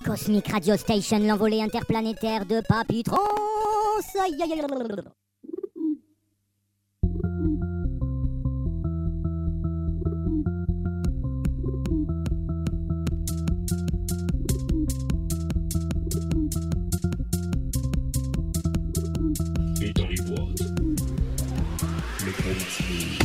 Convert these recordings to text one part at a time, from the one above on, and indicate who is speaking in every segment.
Speaker 1: Cosmic Radio Station, l'envolée interplanétaire de Papy Trans.
Speaker 2: Et dans les boîtes, le gros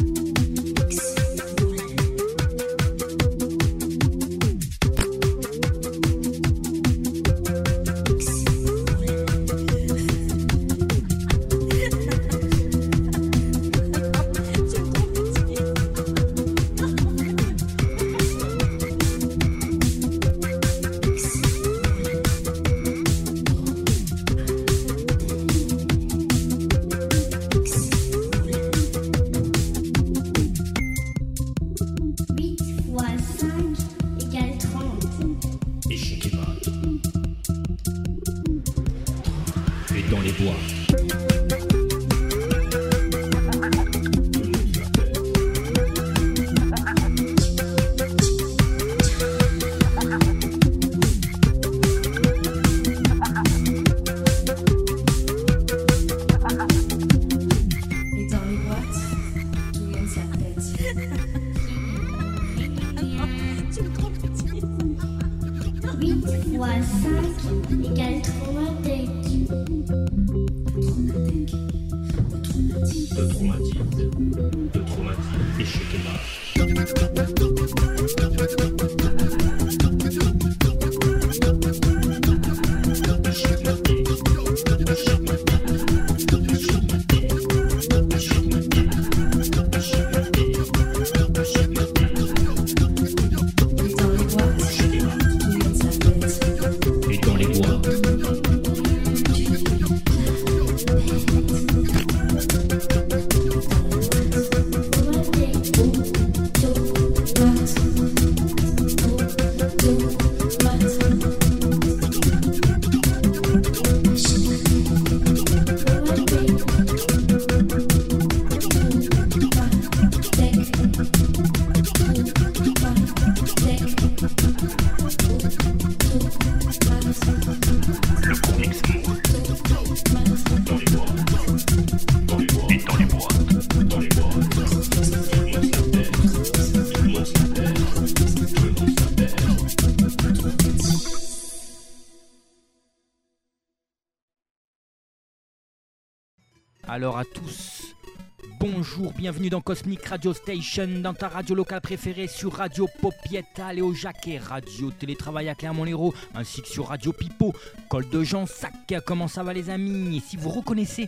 Speaker 3: Alors à tous, bonjour, bienvenue dans Cosmic Radio Station, dans ta radio locale préférée sur Radio Popietta, Léo Jacquet, Radio Télétravail à Clermont-Lérault, ainsi que sur Radio Pipeau, Col de Gensac. Comment ça va les amis? Et si vous reconnaissez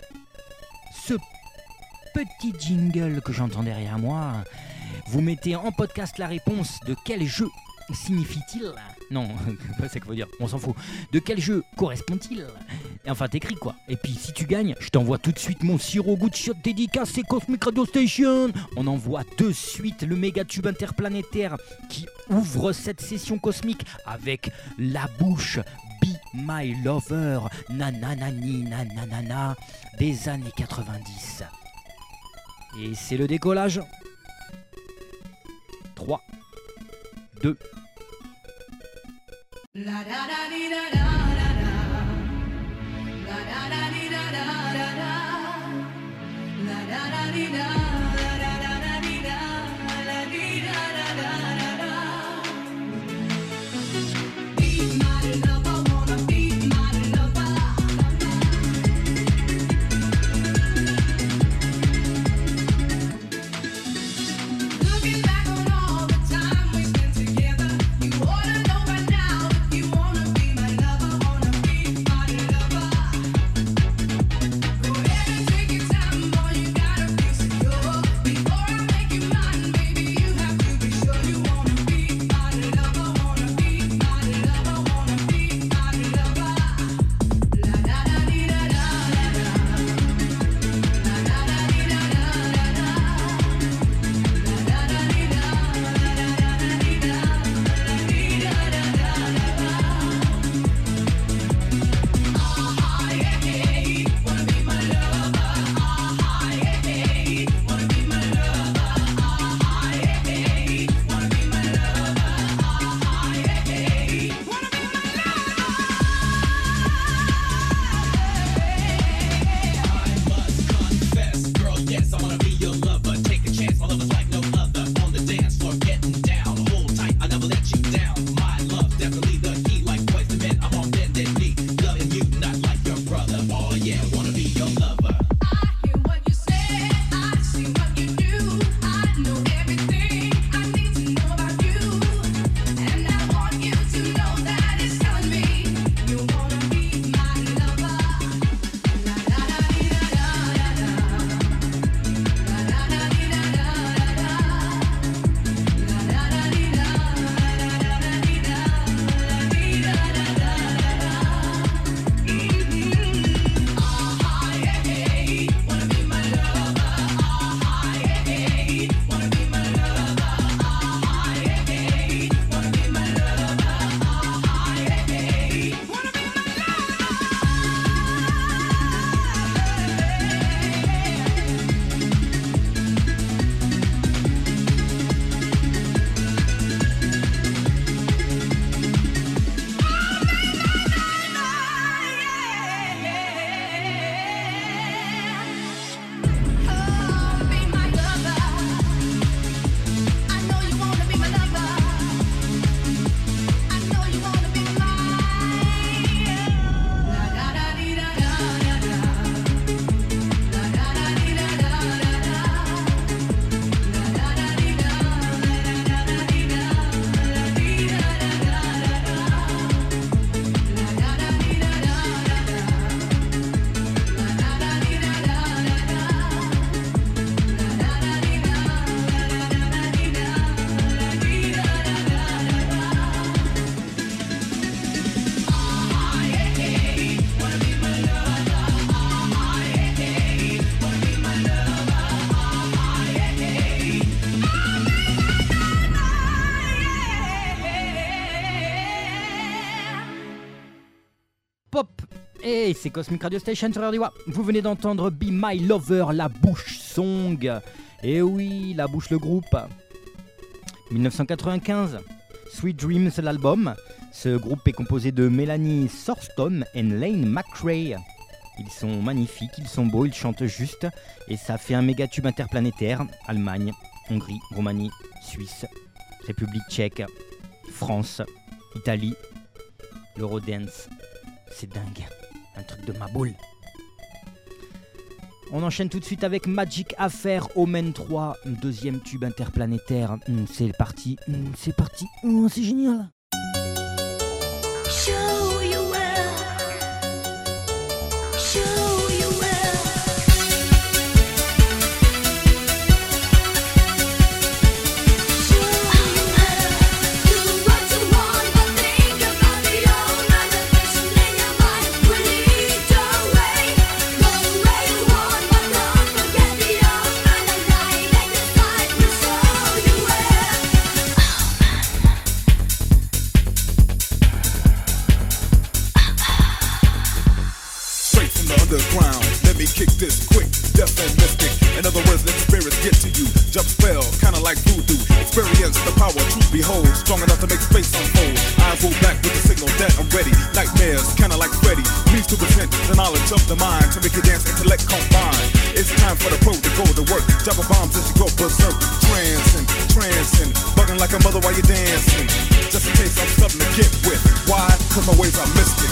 Speaker 3: ce petit jingle que j'entends derrière moi, vous mettez en podcast la réponse de quel jeu signifie-t-il? Non, c'est ce qu'il faut dire, on s'en fout. De quel jeu correspond-il? Enfin, t'écris quoi. Et puis, si tu gagnes, je t'envoie tout de suite mon sirop goût de chiotte dédicacé Cosmic Radio Station. On envoie de suite le méga tube interplanétaire qui ouvre cette session cosmique avec la bouche Be My Lover, nananani nananana des années 90. Et c'est le décollage. 3, 2. La da da di da da da da. La da da di da da da da. La da da di da da da da di da. La di da da da da da. Be my lover, wanna be my lover. Looking back on all the time we spent together, you ought to know by now if you wanna be my lover. Et c'est Cosmic Radio Station sur RDY. Vous venez d'entendre Be My Lover, la Bouche Song. Et oui, la Bouche le groupe. 1995, Sweet Dreams l'album. Ce groupe est composé de Melanie Thorston et Lane McRae. Ils sont magnifiques, ils sont beaux, ils chantent juste. Et ça fait un méga tube interplanétaire. Allemagne, Hongrie, Roumanie, Suisse, République tchèque, France, Italie. L'Eurodance, c'est dingue. Un truc de ma boule. On enchaîne tout de suite avec Magic Affair Omen 3, deuxième tube interplanétaire. C'est parti, c'est parti, c'est génial.
Speaker 4: Kick this quick, deaf and mystic. In other words, let the spirits get to you. Jump spell, kinda like voodoo. Experience the power to behold. Strong enough to make space unfold. Eyes roll back with the signal that I'm ready. Nightmares, kinda like Freddy. Please to present the knowledge of the mind to make your dance intellect combine. It's time for the pro to go to work. Dropping bombs as you go berserk. Trancing, bugging like a mother while you're dancing. Just in case I'm something to get with. Why? Cause my ways are mystic.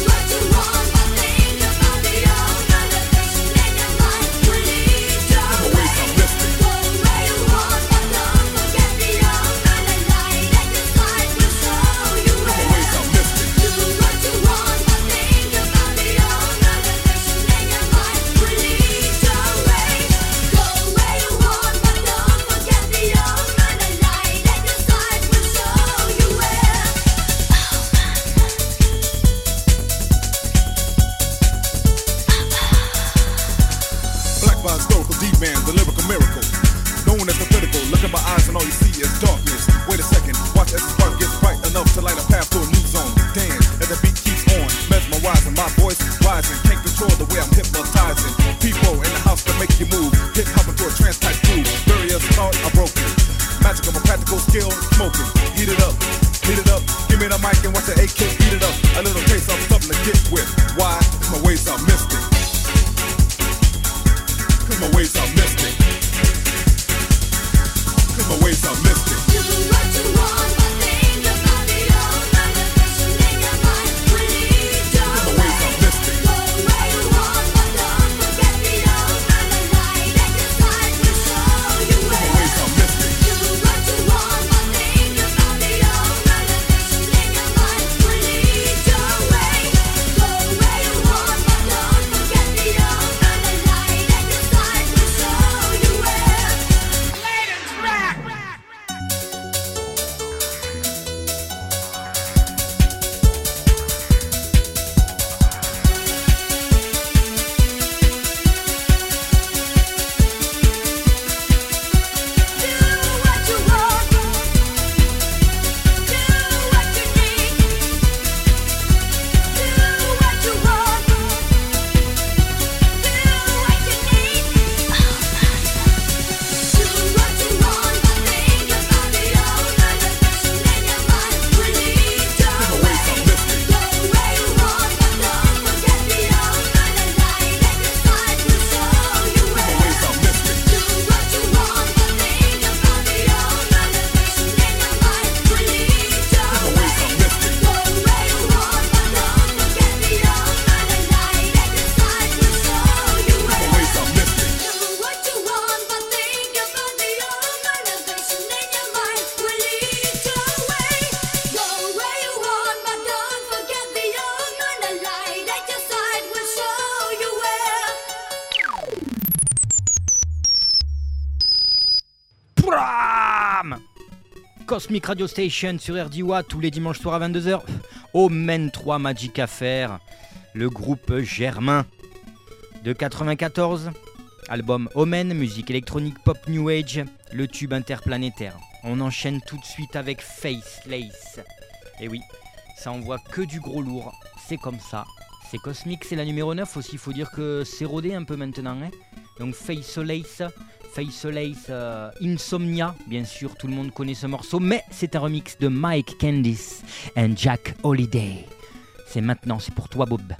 Speaker 3: Cosmic Radio Station sur RDY tous les dimanches soirs à 22h. Omen 3 Magic Affair, le groupe germain de 94. Album Omen, musique électronique pop new age, le tube interplanétaire. On enchaîne tout de suite avec Faceless. Et oui, ça envoie que du gros lourd, c'est comme ça, C'est Cosmic, c'est la numéro 9 aussi, il faut dire que c'est rodé un peu maintenant. Hein. Donc Faceless, Insomnia, bien sûr, tout le monde connaît ce morceau, mais c'est un remix de Mike Candice et Jack Holiday. C'est maintenant, c'est pour toi Bob.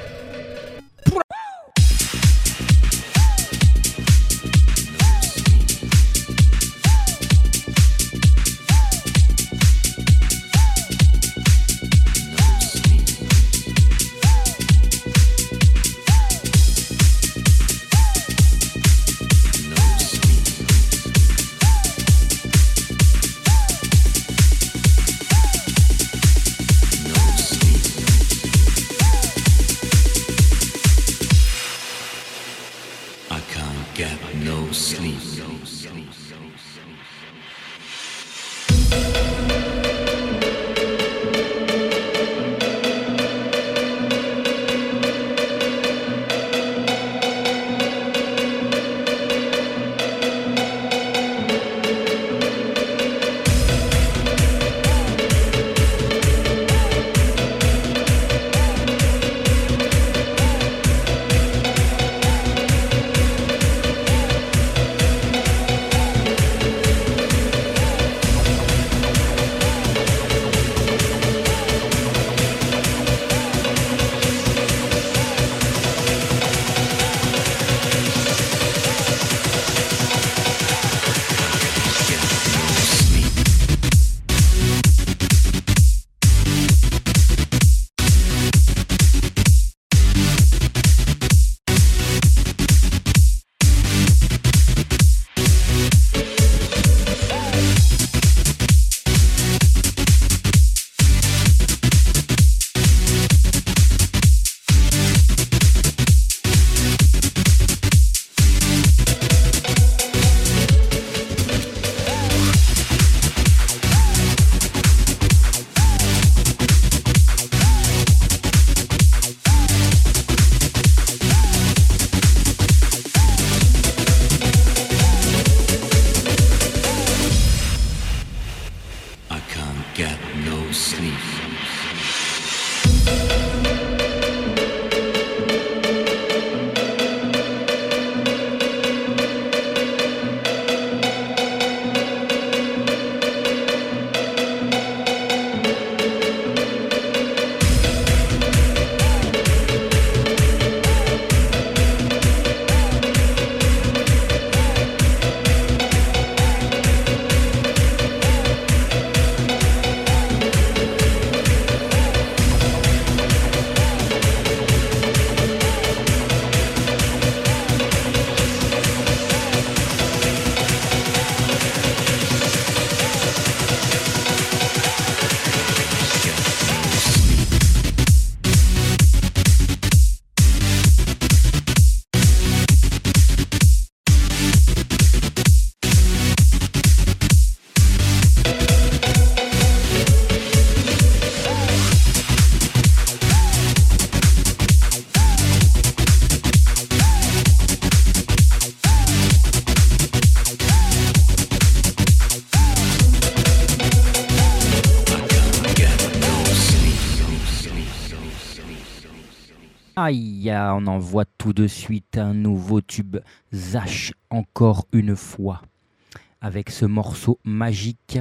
Speaker 3: Aïe, on envoie tout de suite un nouveau tube Zach encore une fois avec ce morceau magique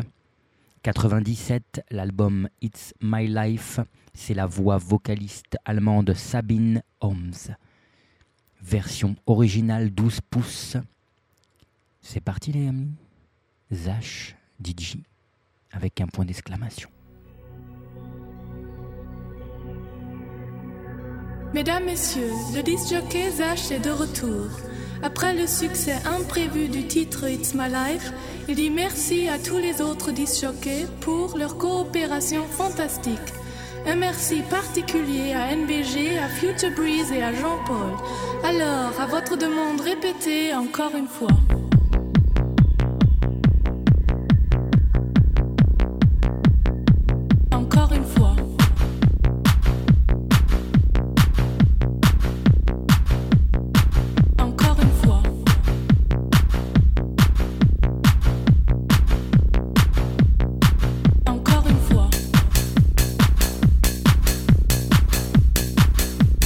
Speaker 3: 97, l'album It's My Life, c'est la voix vocaliste allemande Sabine Holmes. Version originale 12 pouces. C'est parti les amis. Zach DJ avec un point d'exclamation.
Speaker 5: Mesdames, Messieurs, le disc jockey Zach est de retour. Après le succès imprévu du titre It's My Life, il dit merci à tous les autres disc jockeys pour leur coopération fantastique. Un merci particulier à NBG, à Future Breeze et à Jean-Paul. Alors, à votre demande répétée encore une fois. Encore une fois. Encore une fois. Encore une fois.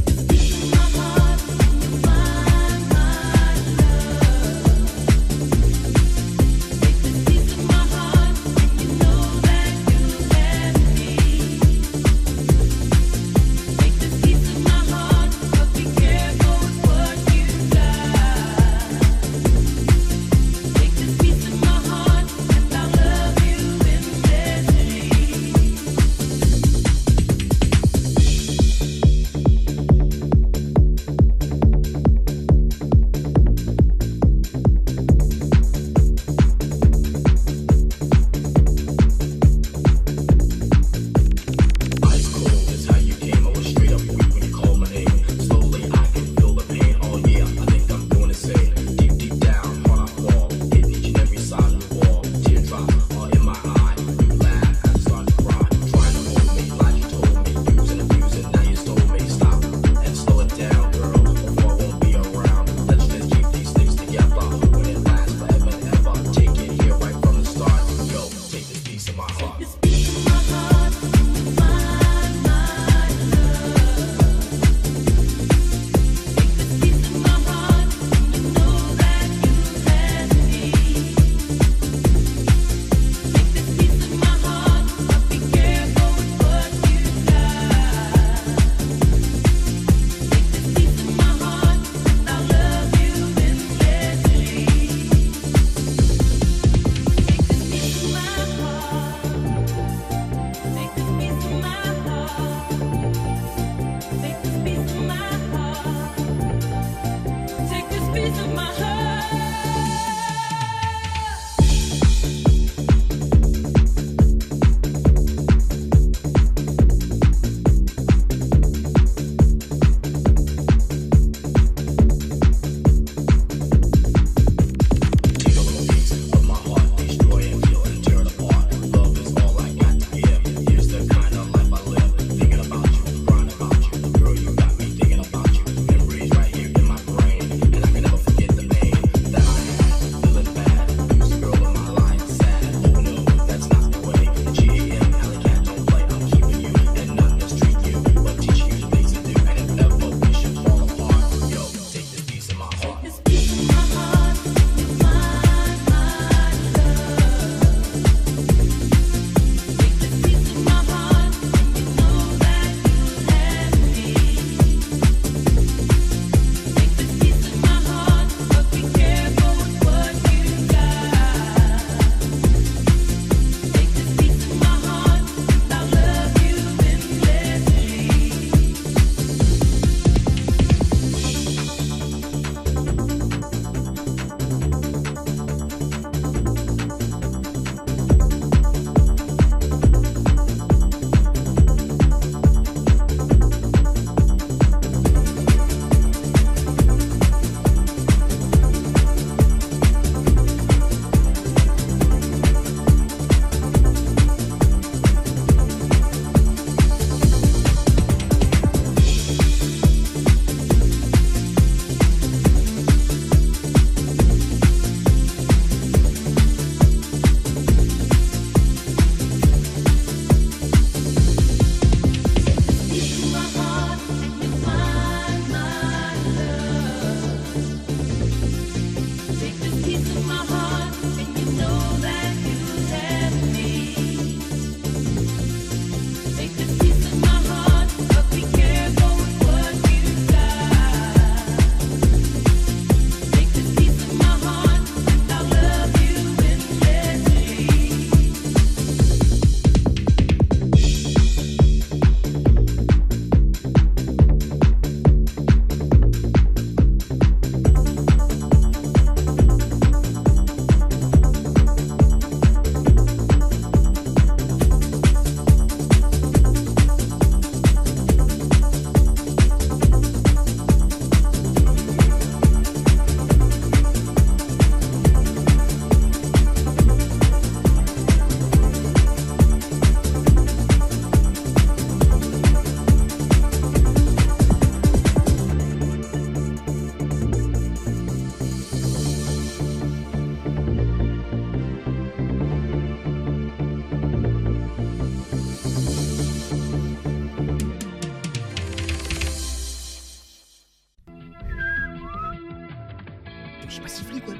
Speaker 6: Je sais pas siffler quoi.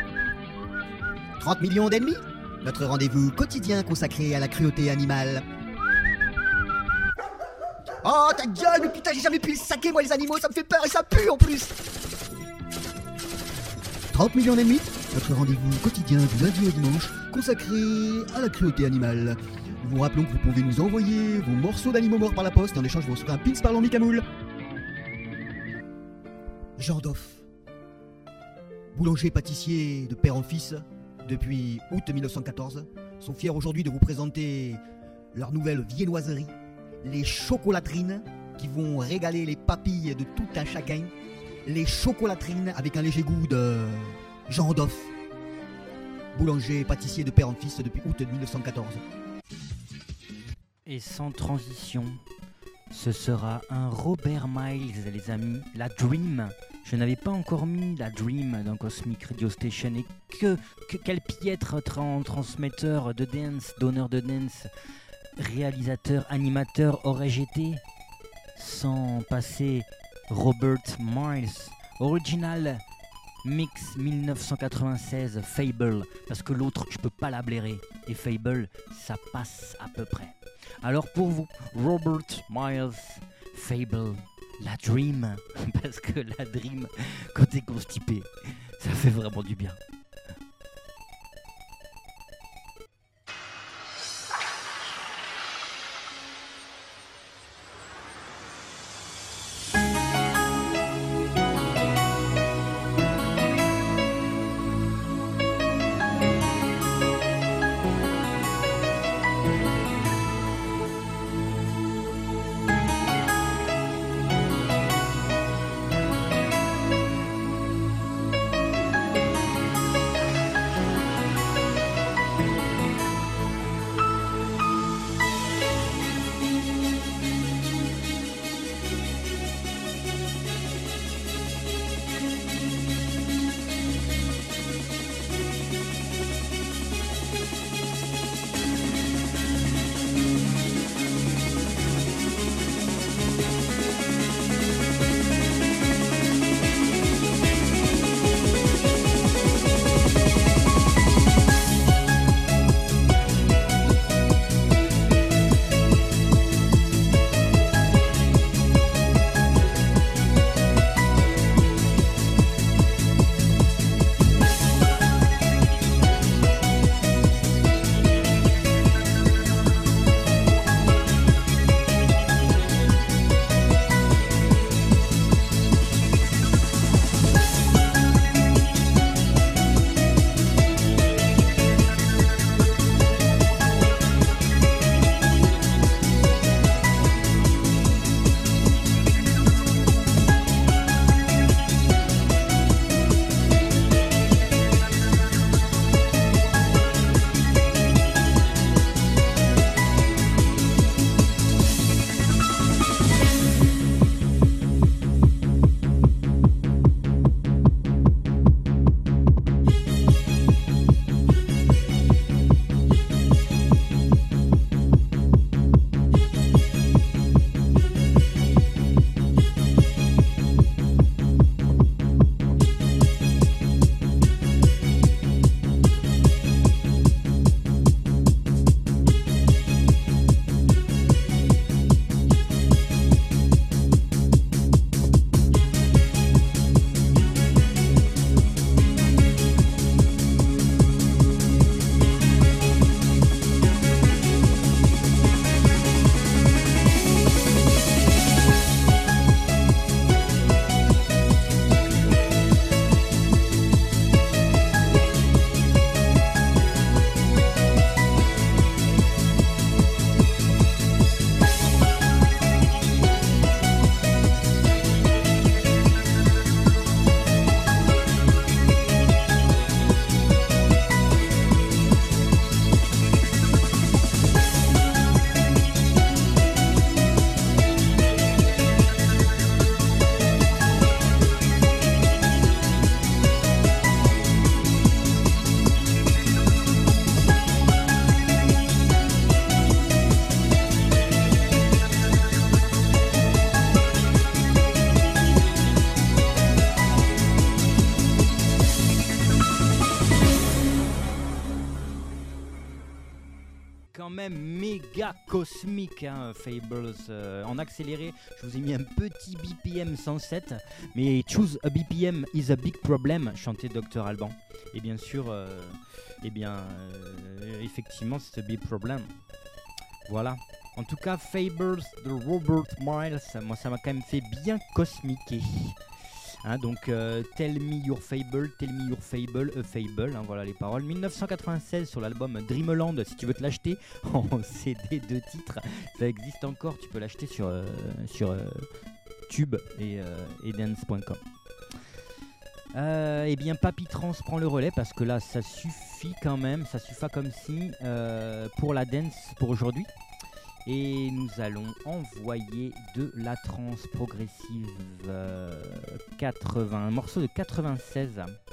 Speaker 6: 30 millions d'ennemis. Notre rendez-vous quotidien consacré à la cruauté animale. Oh ta gueule, mais putain j'ai jamais pu les saquer moi les animaux, ça me fait peur et ça pue en plus. 30 millions d'ennemis. Notre rendez-vous quotidien du lundi au dimanche consacré à la cruauté animale. Nous vous rappelons que vous pouvez nous envoyer vos morceaux d'animaux morts par la poste. En échange, vous recevrez un pins parlant Micamoul. Jean Doff, boulanger pâtissier de père en fils depuis août 1914, sont fiers aujourd'hui de vous présenter leur nouvelle viennoiserie, les chocolatrines, qui vont régaler les papilles de tout un chacun. Les chocolatrines avec un léger goût de Jean Doff, boulanger pâtissier de père en fils depuis août 1914.
Speaker 3: Et sans transition, ce sera un Robert Miles, les amis, la Dream. Je n'avais pas encore mis la Dream dans Cosmic Radio Station. Et quel piètre transmetteur de dance, donneur de dance, réalisateur, animateur aurais-je été sans passer Robert Miles, original mix 1996 Fable, parce que l'autre je peux pas la blairer et Fable ça passe à peu près. Alors pour vous, Robert Miles, Fable, la Dream, parce que la Dream, quand t'es constipé, ça fait vraiment du bien. quand même méga cosmique, hein, Fables. En accéléré, je vous ai mis un petit BPM 107, mais choose a BPM is a big problem, chantait Dr Alban. Et bien sûr, effectivement, c'est un big problem. Voilà. En tout cas, Fables de Robert Miles, moi ça m'a quand même fait bien cosmiquer. Hein, donc Tell Me Your Fable, a Fable, hein, voilà les paroles. 1996 sur l'album Dreamland, si tu veux te l'acheter en CD de titres, ça existe encore, tu peux l'acheter sur Tube et dance.com. Eh bien Papy Trans prend le relais parce que là ça suffit quand même, ça suffit comme si pour la dance pour aujourd'hui. Et nous allons envoyer de la trance progressive 80, un morceau de 96.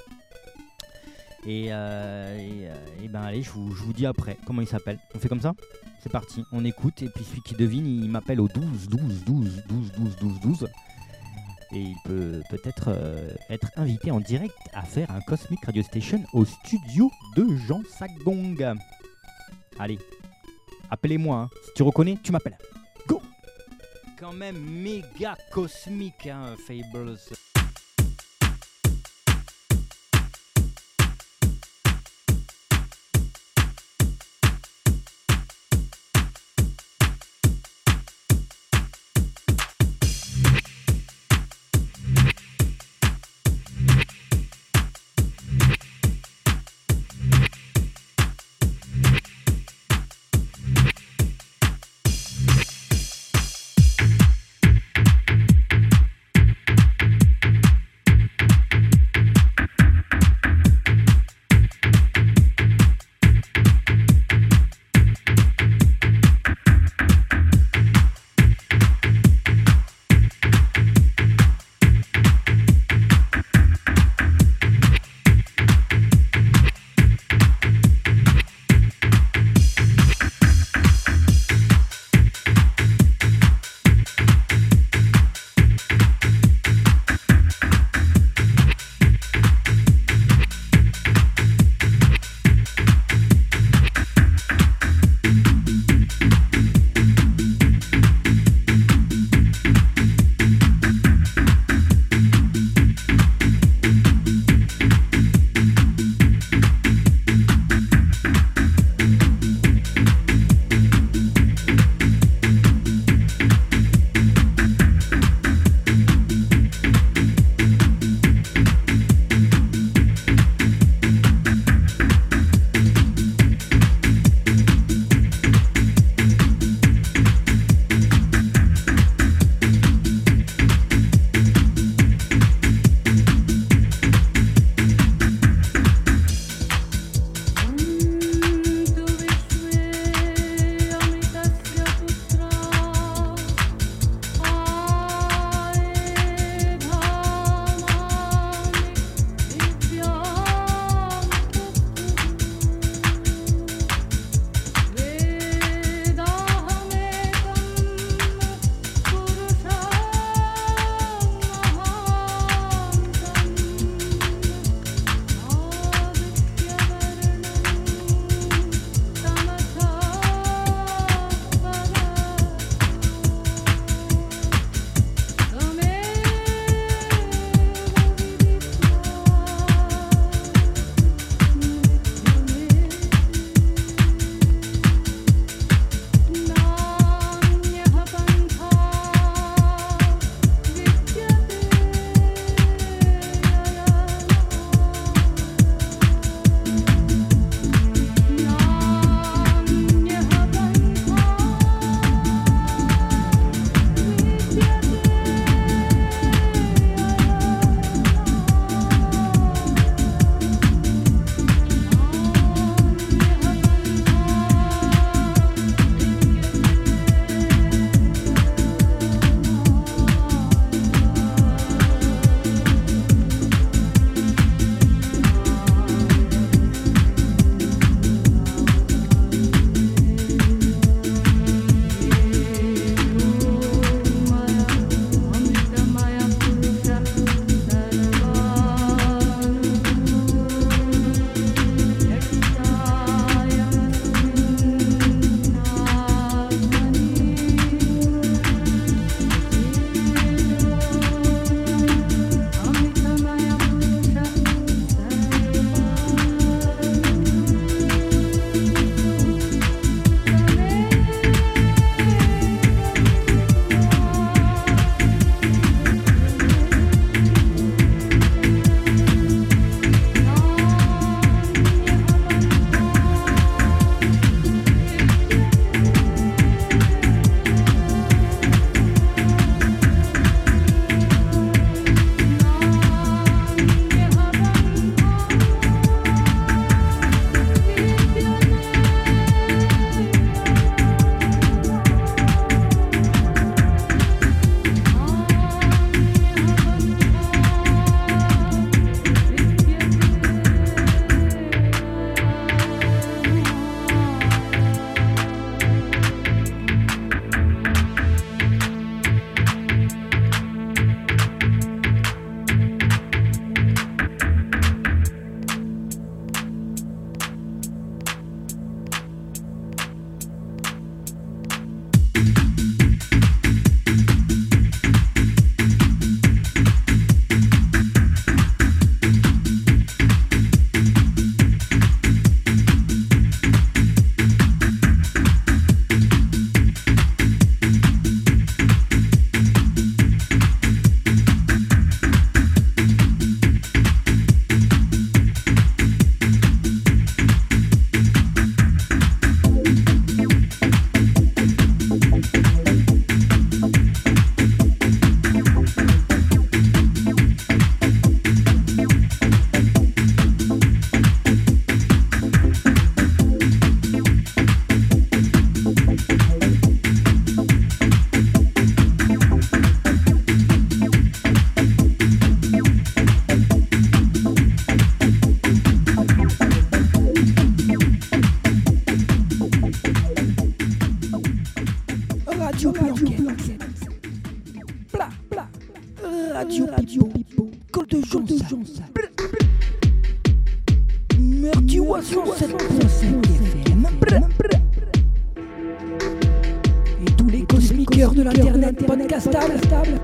Speaker 3: Et ben allez, je vous dis après comment il s'appelle. On fait comme ça ? C'est parti, on écoute et puis celui qui devine, il m'appelle au 12 12 12 12 12 12 12. Et il peut peut-être être invité en direct à faire un Cosmic Radio Station au studio de Jean Sagong. Allez. Appelez-moi, hein. Si tu reconnais, tu m'appelles. Go! Quand même méga cosmique, hein, Fables.
Speaker 7: Radio à 107.5 FM. Et tous les cosmiqueurs de l'internet podcastables.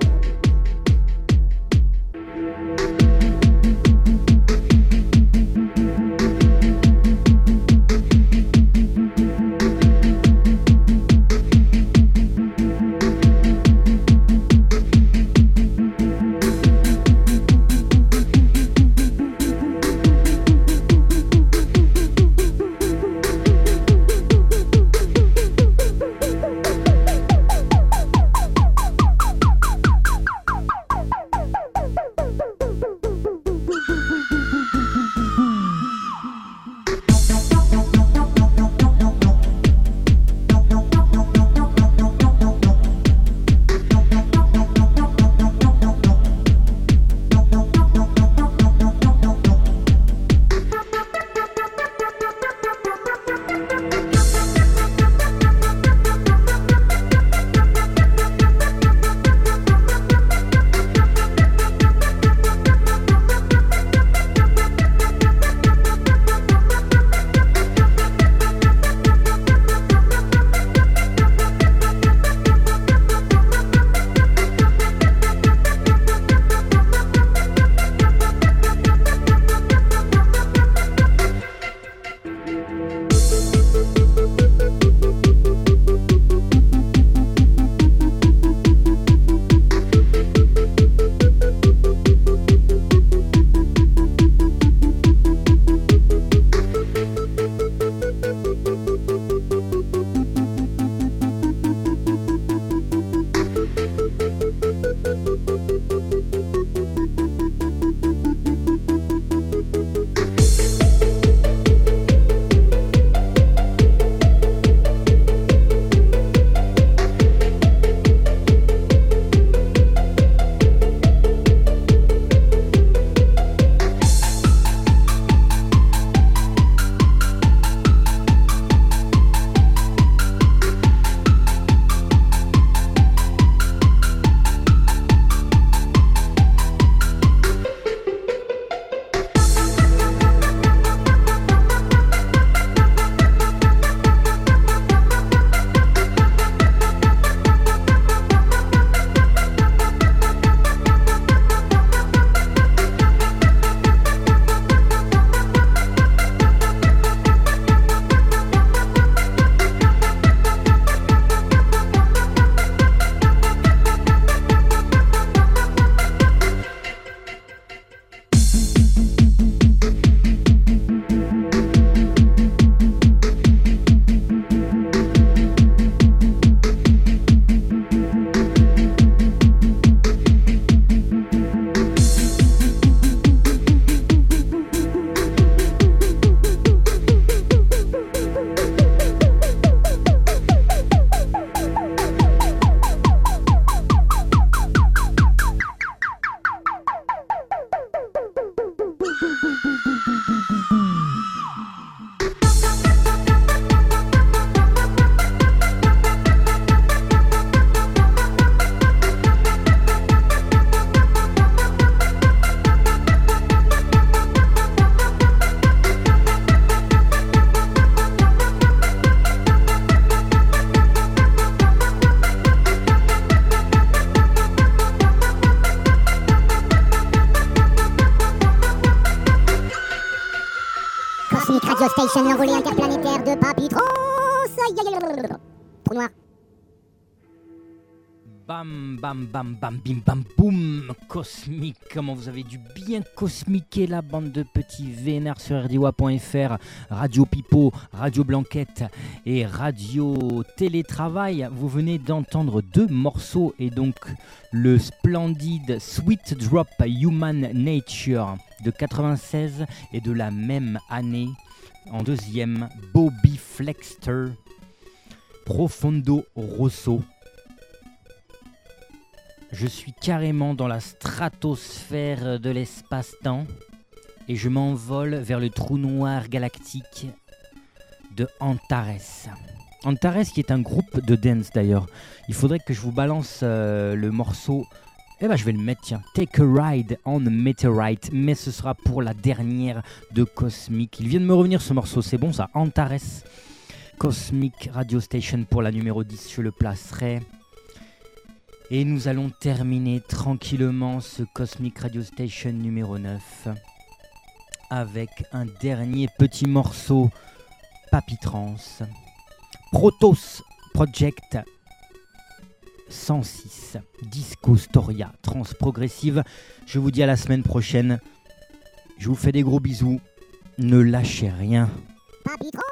Speaker 1: Radio Station, l'envolée interplanétaire de Papitros. Trou noir.
Speaker 3: Bam, bam, bam, bam, bim, bam, boum. Cosmique, comment vous avez dû bien cosmiquer la bande de petits vénards sur RDOA.fr, Radio Pipo, Radio Blanquette et Radio Télétravail. Vous venez d'entendre deux morceaux et donc le splendide Sweet Drop Human Nature de 96 et de la même année, en deuxième, Bobby Flexter, Profondo Rosso. Je suis carrément dans la stratosphère de l'espace-temps et je m'envole vers le trou noir galactique de Antares. Antares qui est un groupe de dance d'ailleurs. Il faudrait que je vous balance le morceau Eh ben je vais le mettre, tiens. Take a Ride on a Meteorite. Mais ce sera pour la dernière de Cosmic. Il vient de me revenir ce morceau, c'est bon ça. Antares. Cosmic Radio Station pour la numéro 10, je le placerai. Et nous allons terminer tranquillement ce Cosmic Radio Station numéro 9 avec un dernier petit morceau Papitrance. Protos Project 106, Disco Storia, trans progressive. Je vous dis à la semaine prochaine. Je vous fais des gros bisous. Ne lâchez rien.
Speaker 1: Papitrance.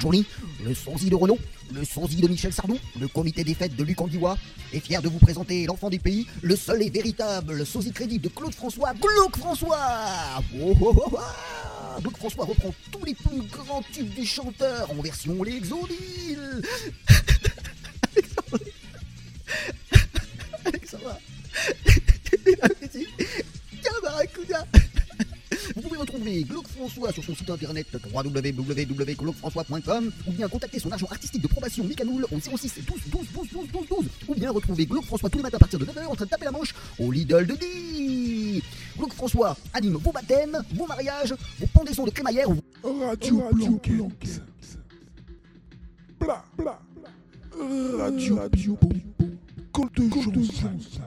Speaker 6: fourni le sosie de Renaud, le sosie de Michel Sardou, le comité des fêtes de Luc Anguillois est fier de vous présenter l'enfant du pays, le seul et véritable sosie crédible de Claude François, Glauque François. Oh, oh, oh, oh. Glauque François reprend tous les plus grands tubes du chanteur en version Lexodile. Alexandra. Vous pouvez retrouver Glauque François sur son site internet www.glauquefrançois.com ou bien contacter son agent artistique de probation Micanoul au 06 12 12 12 12 12 12 ou bien retrouver Glauque François tous les matins à partir de 9h en train de taper la manche au Lidl de Die. Glauque François anime vos baptêmes, vos mariages, vos pendaisons de crémaillère.
Speaker 2: Radio Blanquette. Bla bla. Radio Bio. Col de Johnson.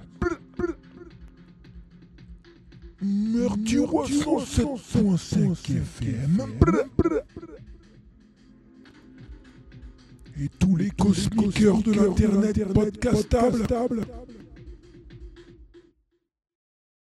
Speaker 2: Mercure 107.5 FM. Et tous les cosmiqueurs de l'internet podcastables.